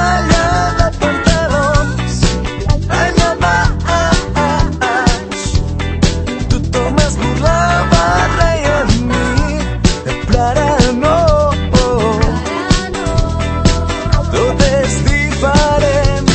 talla de pantalons allà baix. Tothom es burlava, reia amb mi, però ara no. Tot és diferent.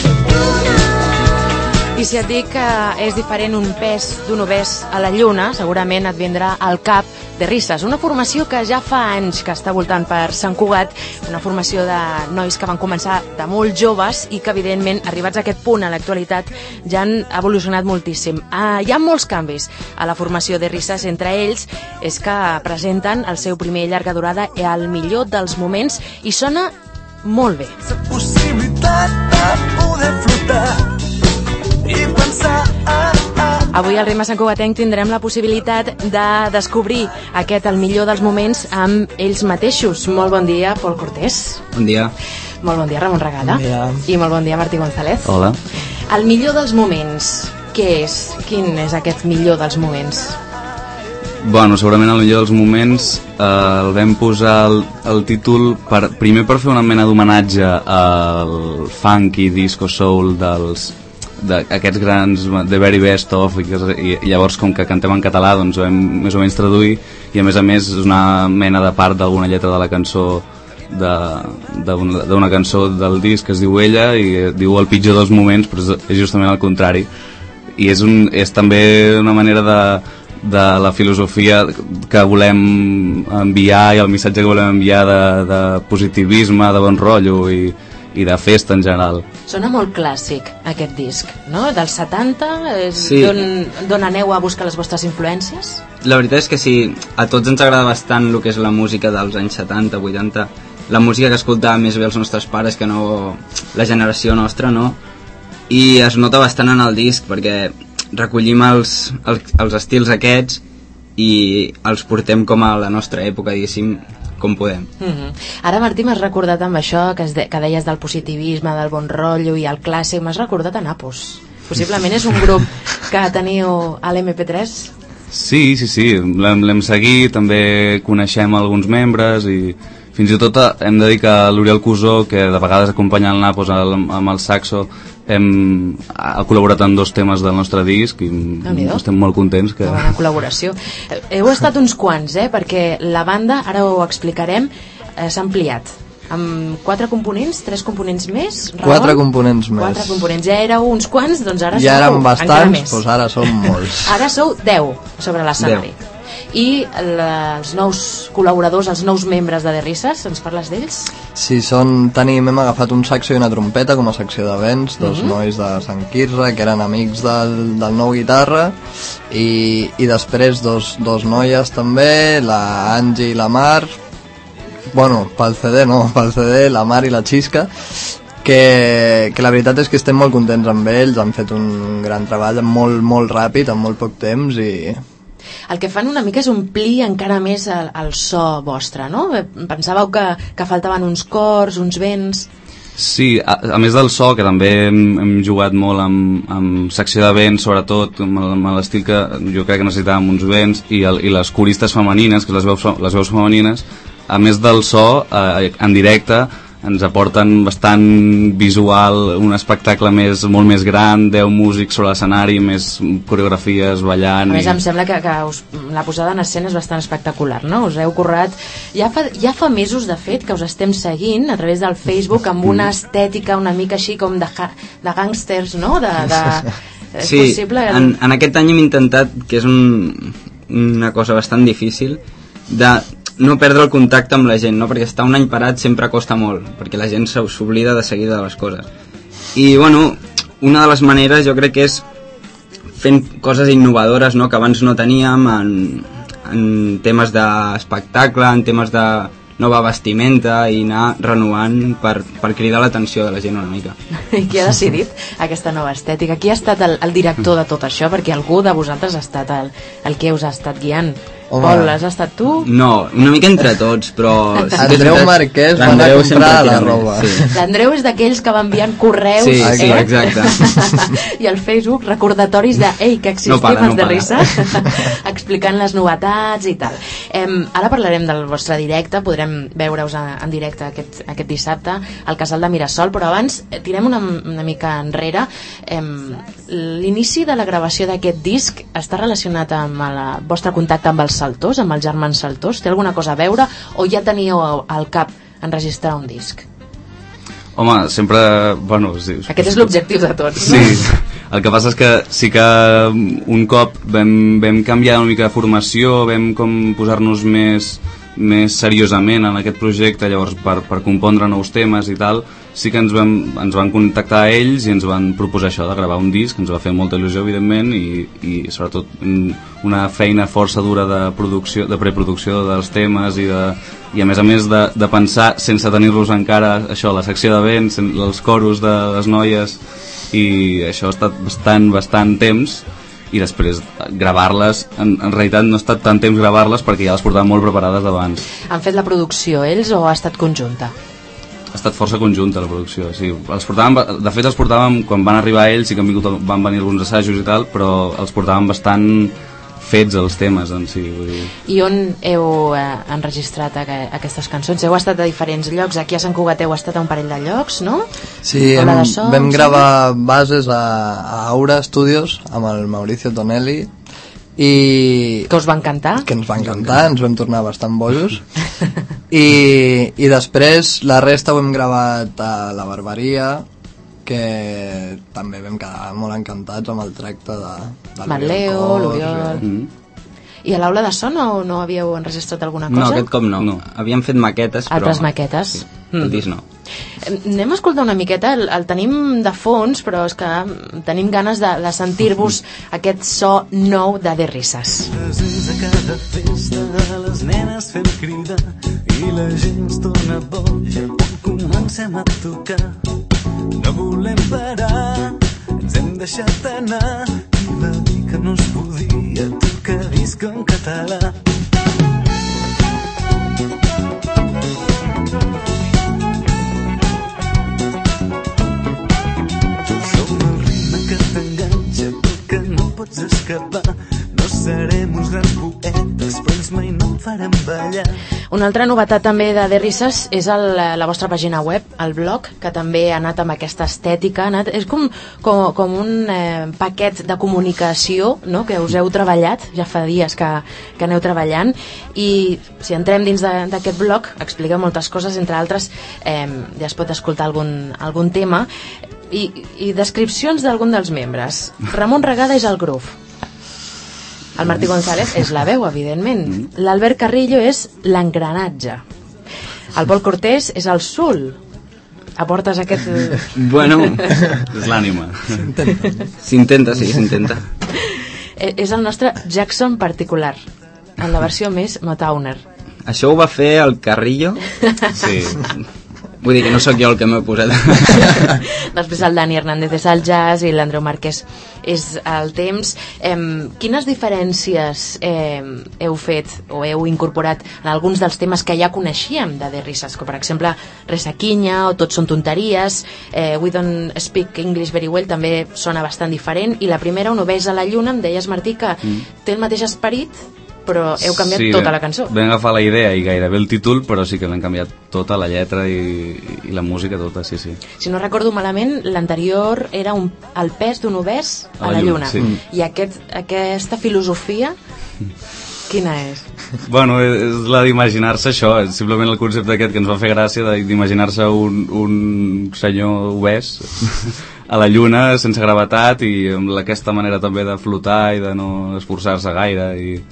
I si et dic que és diferent un pes d'un obès a la lluna, segurament et vindrà al cap de Risses, una formació que ja fa anys que està voltant per Sant Cugat, una formació de nois que van començar de molt joves i que evidentment arribats a aquest punt a l'actualitat ja han evolucionat moltíssim. Hi ha molts canvis a la formació de Risses, entre ells és que presenten el seu primer llarga durada El millor dels moments i sona molt bé. La possibilitat de poder flotar i pensar. Avui al Ritme Santcugatenc tindrem la possibilitat de descobrir aquest El millor dels moments amb ells mateixos. Molt bon dia, Pol Cortés. Bon dia. Molt bon dia, Ramon Regada. Bon dia. I molt bon dia, Martí González. Hola. El millor dels moments, què és? Quin és aquest millor dels moments? Bueno, segurament el millor dels moments el vam posar el títol primer per fer una mena d'homenatge al funky disco soul d'aquests grans The Very Best Of i llavors com que cantem en català doncs ho vam més o menys traduir i a més és una mena de part d'alguna lletra de la cançó d'una cançó del disc que es diu Ella i diu el pitjor dels moments però és justament el contrari i és també una manera de la filosofia que volem enviar i el missatge que volem enviar de positivisme, de bon rotllo i de festa en general. Sona molt clàssic aquest disc, no? Dels 70, sí. D'on aneu a buscar les vostres influències? La veritat és que sí, a tots ens agrada bastant el que és la música dels anys 70, 80, la música que escoltàvem més bé els nostres pares que no la generació nostra, no? I es nota bastant en el disc perquè recollim els estils aquests i els portem com a la nostra època, diguéssim, com podem. Ara, Martí, m'has recordat amb això que deies del positivisme, del bon rotllo i el clàssic, m'has recordat a Napos. Possiblement és un grup que teniu a l'MP3? Sí, l'hem seguit, també coneixem alguns membres i fins i tot hem de dir que l'Oriol Cusó, que de vegades acompanya el Napos amb el saxo, ha col·laborat en 2 temes del nostre disc i estem molt contents que... Una bona col·laboració. Heu estat uns quants, perquè la banda, ara ho explicarem, s'ha ampliat amb 4 components, 3 components més, Ramon? 4 components més. 4 components, ja éreu uns quants, doncs ara ja sou eren bastants, doncs ara som molts. Ara sou 10 sobre l'escenari. I els nous col·laboradors, els nous membres de The Risses, ens parles d'ells? Sí, hem agafat un saxo i una trompeta com a secció de vents, 2 nois de Sant Quirze que eren amics del nou guitarra i després dos noies també, la Angie i la Mar, bueno, pel CD la Mar i la Xisca, que la veritat és que estem molt contents amb ells, han fet un gran treball molt ràpid, en molt poc temps i... El que fan una mica és omplir encara més el so vostre, no? Pensàveu que faltaven uns cors, uns vents... Sí, a més del so, que també hem jugat molt amb secció de vents, sobretot amb l'estil que jo crec que necessitàvem uns vents i les coristes femenines, que les veus femenines, a més del so, en directe ens aporten bastant visual, un espectacle molt més gran, 10 músics sobre l'escenari, més coreografies, ballant... A més, em sembla que la posada en escena és bastant espectacular, no? Us heu currat... Ja fa mesos, de fet, que us estem seguint a través del Facebook amb una estètica una mica així com de gangsters, no? És sí, possible... en aquest any hem intentat, que és una cosa bastant difícil, de no perdre el contacte amb la gent, no? Perquè estar un any parat sempre costa molt, perquè la gent s'oblida de seguida de les coses. I bueno, una de les maneres jo crec que és fent coses innovadores, no? Que abans no teníem en temes d'espectacle, en temes de nova vestimenta i anar renovant per cridar l'atenció de la gent una mica. I qui ha decidit aquesta nova estètica? Qui ha estat el director de tot això? Perquè algú de vosaltres ha estat el que us ha estat guiant. Pol, has estat tu? No, una mica entre tots, però... Andreu Marquès va anar a comprar la roba. Sí. L'Andreu és d'aquells que va enviant correus Sí, exacte. i al Facebook recordatoris de ei, que existim els de risa explicant les novetats i tal. Ara parlarem del vostre directe, podrem veure-us en directe aquest dissabte al Casal de Mirasol, però abans tirem una mica enrere. L'inici de la gravació d'aquest disc està relacionat amb el vostre contacte amb els Saltós, amb els germans Saltós? Té alguna cosa a veure o ja teníeu al cap enregistrar un disc? Home, sempre... Bueno, sí, aquest és l'objectiu de tots. Sí, el que passa és que sí que un cop vam canviar una mica de formació, vam com posar-nos més seriosament en aquest projecte, llavors per compondre nous temes i tal, sí que ens van contactar ells i ens van proposar això de gravar un disc, ens va fer molta il·lusió evidentment i sobretot una feina força dura de preproducció dels temes i a més de pensar sense tenir-los encara això, la secció de vent, els coros de les noies, i això ha estat bastant temps, i després gravar-les, en realitat no ha estat tant temps gravar-les perquè ja les portaven molt preparades d'abans. Han fet la producció ells o ha estat conjunta? Ha estat força conjunta la producció, sí. De fet els portàvem, quan van arribar ells sí que van venir alguns assajos i tal, però els portàvem bastant fets els temes en si, vull dir. I on heu enregistrat aquestes cançons? Heu estat a diferents llocs, aquí a Sant Cugat heu estat a un parell de llocs, no? Sí, vam gravar bases a Aura Studios amb el Mauricio Tonelli i... Que us van cantar? Que ens van cantar, ens vam tornar bastant bojos i després la resta ho hem gravat a la Barberia, que també vam quedar molt encantats amb el tracte de Leo, l'Oriol... I a l'aula de so no havíeu enregistrat alguna cosa? No, aquest cop no. Havíem fet maquetes, però... Altres maquetes? Sí, el disc no. Anem a escoltar una miqueta, el tenim de fons, però és que tenim ganes de sentir-vos aquest so nou de Risses. Presents a cada festa, les nenes fem crida i la gent es torna boja quan comencem a tocar. No volem parar, ens hem deixat anar, i va dir que no es podia tocar disc en català. Som el ritme que t'enganxa, però que no pots escapar. No serem uns grans poetes, però ens mai no farem ballar. Una altra novetat també de Risses és la vostra pàgina web, el blog, que també ha anat amb aquesta estètica, és com un paquet de comunicació, no?, que us heu treballat, ja fa dies que aneu treballant, i si entrem dins d'aquest blog explica moltes coses, entre altres ja es pot escoltar algun tema i descripcions d'algun dels membres. Ramon Regada és el groove, el Martí González és la veu, evidentment, l'Albert Carrillo és l'engranatge, el Pol Cortés és el sul. Aportes aquest... Bueno, és l'ànima. S'intenta, sí, s'intenta. És el nostre Jackson particular, en la versió més Motowner. Això ho va fer el Carrillo? Sí. Vull dir que no sóc jo el que m'he posat. Després el Dani Hernández és el jazz i l'Andreu Marquès és el temps. Quines diferències heu fet o heu incorporat en alguns dels temes que ja coneixíem de Risses, com per exemple Resaquinya o Tots són tonteries, We Don't Speak English Very Well també sona bastant diferent, i la primera, On ho veus a la lluna, em deies, Martí, que té el mateix esperit però heu canviat tota la cançó. Vam agafar la idea i gairebé el títol, però sí que vam canviat tota la lletra i la música tota, sí. Si no recordo malament, l'anterior era el pes d'un obès a la lluna. Sí. I aquesta filosofia, quina és? Bueno, és la d'imaginar-se això, és simplement el concepte aquest que ens va fer gràcia d'imaginar-se un senyor obès a la lluna sense gravetat i amb aquesta manera també de flotar i de no esforçar-se gaire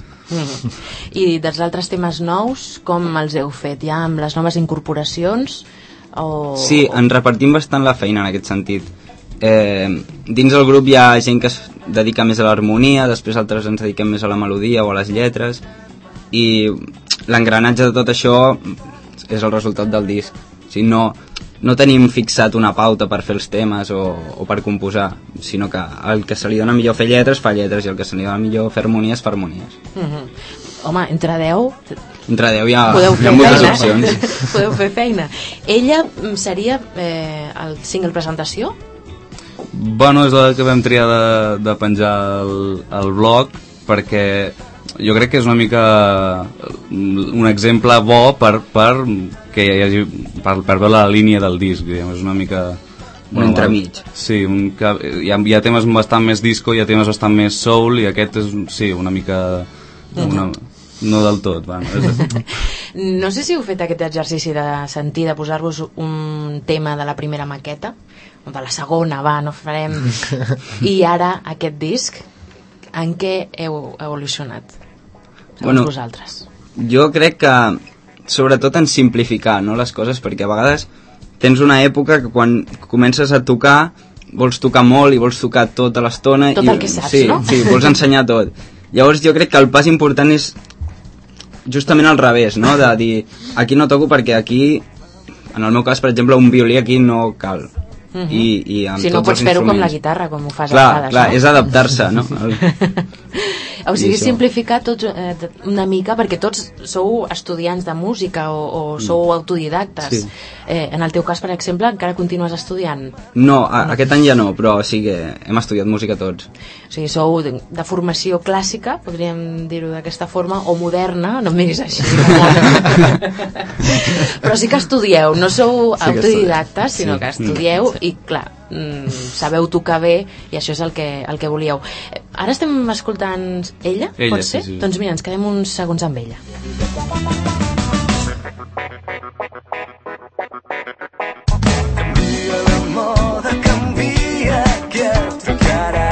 I dels altres temes nous, com els heu fet? Ja amb les noves incorporacions? Sí, ens repartim bastant la feina en aquest sentit. Dins del grup hi ha gent que es dedica més a l'harmonia, després altres ens dediquem més a la melodia o a les lletres, i l'engranatge de tot això és el resultat del disc. O sigui, no tenim fixat una pauta per fer els temes o per composar, sinó que el que se li dona millor fer lletres fa lletres i el que se li dona millor fer harmonies fa harmonies. home, entre 10... Entre 10 hi ha Podeu moltes fer opcions. Podeu fer feina. Ella seria el single presentació? Bueno, és la que vam triar de penjar al blog, perquè jo crec que és una mica un exemple bo per que hi hagi, per veure la línia del disc, diguem. És una mica... Un entremig. Sí, hi ha temes bastant més disco, hi ha temes bastant més soul, i aquest és, sí, una mica... no del tot, bueno. No sé si heu fet aquest exercici de sentir, de posar-vos un tema de la primera maqueta, o de la segona, no farem... I ara aquest disc, en què heu evolucionat? Segons vosaltres. Jo crec que sobretot en simplificar, no, les coses, perquè a vegades tens una època que quan comences a tocar vols tocar molt i vols tocar tota l'estona tot el que saps, sí, no? Sí, vols ensenyar tot. Llavors jo crec que el pas important és justament al revés, no? De dir, aquí no toco perquè aquí, en el meu cas, per exemple, un violí aquí no cal. I amb si no tots pots els fer-ho com instruments. la guitarra, com ho fas Clar, a vegades, clar, no? és adaptar-se, no? O sigui, I això. simplificar tots una mica, perquè tots sou estudiants de música o sou autodidactes. Sí. En el teu cas, per exemple, encara continues estudiant? No, aquest any ja no, però sí que hem estudiat música tots. O sigui, sou de formació clàssica, podríem dir-ho d'aquesta forma, o moderna, no em miris així. Però sí que estudieu, no sou autodidactes, sinó que estudieu i, clar, sabeu tocar bé i això és el que volíeu. Ara estem escoltant ella, pot ser? Sí. Doncs mira, ens quedem uns segons amb ella. Canvia la moda, canvia què tocarà.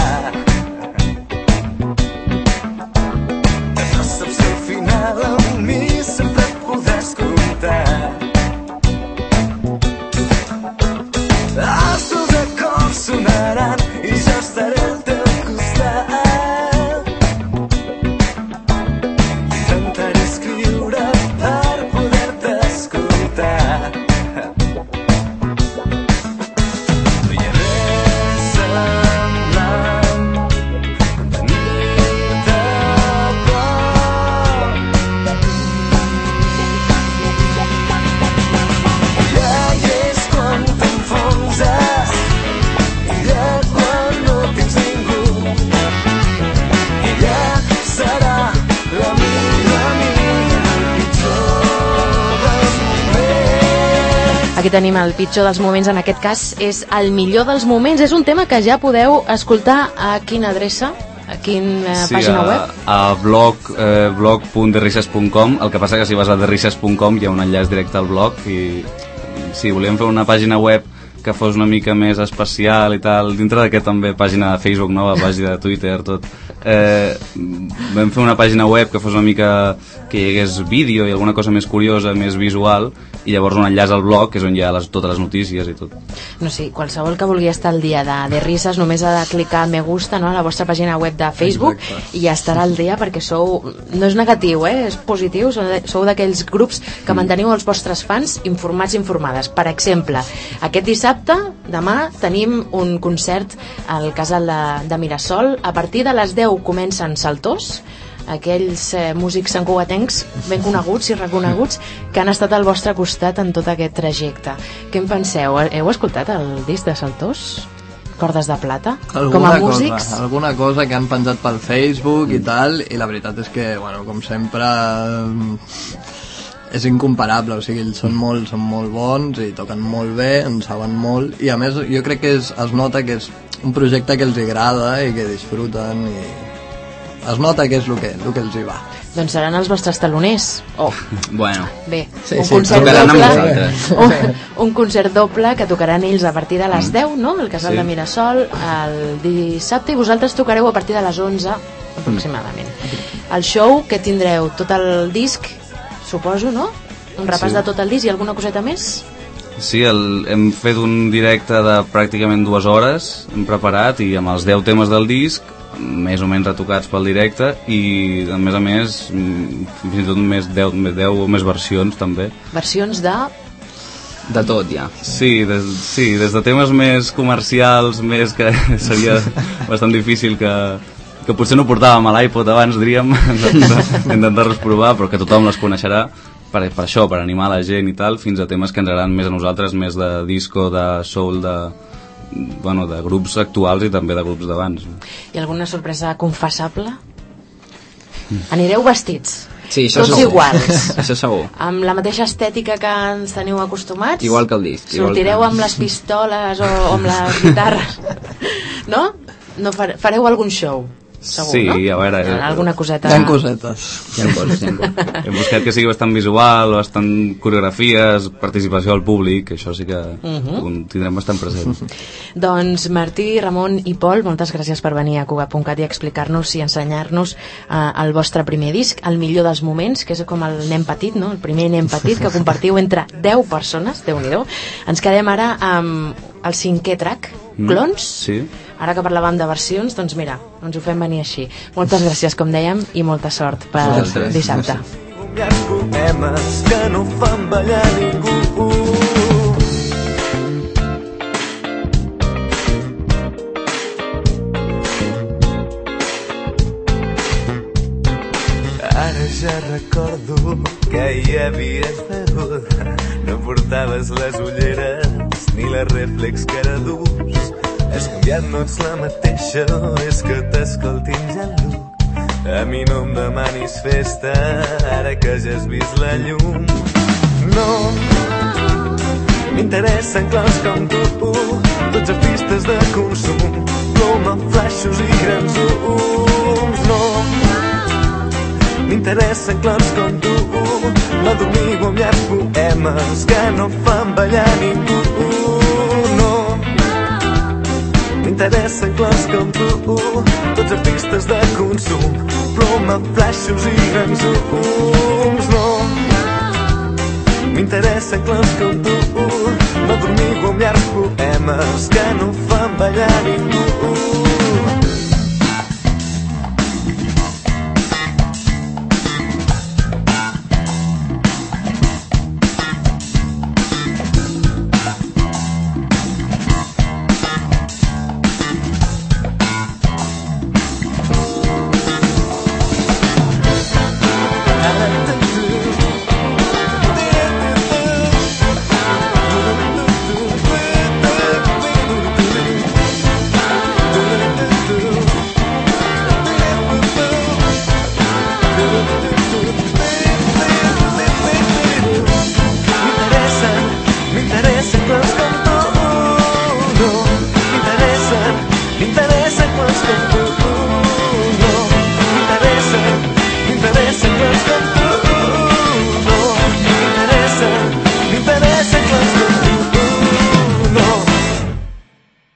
No saps si al final amb mi sempre et podràs comptar. Els teus acords sonaran i jo estaré al teu costat. Intentaré escriure per poder-te escoltar. No hi ha res semblant tenir-te a prop. Ja hi és quan t'enfonses i ja quan no tens ningú. I ja serà la millor amiga, el pitjor dels moments. Aquí tenim el pitjor dels moments, en aquest cas és el millor dels moments. És un tema que ja podeu escoltar a quina adreça, a quina pàgina web? A blog.derrisses.com. El que passa que si vas a derrisses.com hi ha un enllaç directe al blog i sí, volíem fer una pàgina web que fos una mica més especial i tal, dintre d'aquest també pàgina de Facebook, nova pàgina de Twitter, tot. Vam fer una pàgina web que fos una mica que hi hagués vídeo i alguna cosa més curiosa, més visual, i llavors un enllaç al blog, que és on hi ha totes les notícies i tot. No sé, qualsevol que vulgui estar al dia de risses només ha de clicar me gusta, no?, a la vostra pàgina web de Facebook. Exacte. I ja estarà al dia perquè sou, no és negatiu, és positiu, sou d'aquells grups que manteniu els vostres fans informats i informades. Per exemple, aquest dissabte, demà, tenim un concert al Casal de Mirasol. A partir de les 10 comencen Saltós, aquells músics santcugatencs ben coneguts i reconeguts que han estat al vostre costat en tot aquest trajecte. Què en penseu? Heu escoltat el disc de Saltós? Cordes de plata? Com a músics? Alguna cosa que han penjat pel Facebook i tal, i la veritat és que, bueno, com sempre, és incomparable, o sigui, ells són molt bons i toquen molt bé, en saben molt, i a més jo crec que es nota que és un projecte que els agrada i que disfruten, i es nota que és el que els hi va. Doncs seran els vostres taloners. Bueno, bé, sí, un sí, concert tocaran amb doble, nosaltres. un concert doble que tocaran ells a partir de les 10, no?, al Casal de Mirasol, el dissabte, i vosaltres tocareu a partir de les 11 aproximadament. El show, que tindreu tot el disc, suposo, no? Un repàs de tot el disc i alguna coseta més? Sí, hem fet un directe de pràcticament 2 hores, hem preparat, i amb els 10 temes del disc, més o menys retocats pel directe, i a més fins i tot més 10 o més versions també. Versions de... De tot, ja. Sí, des de temes més comercials, més que seria bastant difícil que que potser no portàvem a l'iPod abans, diríem, intentar-los provar, però que tothom les coneixerà per això, per animar la gent i tal, fins a temes que ens agraden més a nosaltres, més de disco, de soul, de grups actuals i també de grups d'abans. I alguna sorpresa confessable? Anireu vestits? Sí, això tots segur. Iguals. Això segur. Amb la mateixa estètica que ens teniu acostumats? Igual que el disc. Sortireu amb les pistoles o amb les guitarres? No? No fareu algun show? Segur, sí, no? a veure... alguna coseta... Hi ha cosetes. Hem buscat que sigui bastant visual, bastant coreografies, participació al públic, això sí que ho tindrem bastant present. Doncs Martí, Ramon i Pol, moltes gràcies per venir a Cugat.cat i explicar-nos i ensenyar-nos el vostre primer disc, El millor dels moments, que és com el nen petit, no? El primer nen petit que compartiu entre 10 persones, Déu-n'hi-do. Ens quedem ara amb el 5è track, Clons. Sí. Ara que parlàvem de versions, doncs mira, ens ho fem venir així. Moltes gràcies, com dèiem, i molta sort per dissabte. Poemes que no fan ballar ningú. Ara ja recordo que hi havies begut. No portaves les ulleres ni la reflex que ara dus. Has canviat, no ets la mateixa, és que t'escoltin ja el look. A mi no em demanis festa, ara que ja has vist la llum. No m'interessen claus com tu, tots artistes de consum, ploma, flaixos i grans zooms. No m'interessen claus com tu, no dormigo amb llargs poemes que no fan ballar ningú. M'interessen clars com tu, tots artistes de consum, ploma, flaixos i grans zooms. No m'interessen clars com tu, no dormigo amb llargs poemes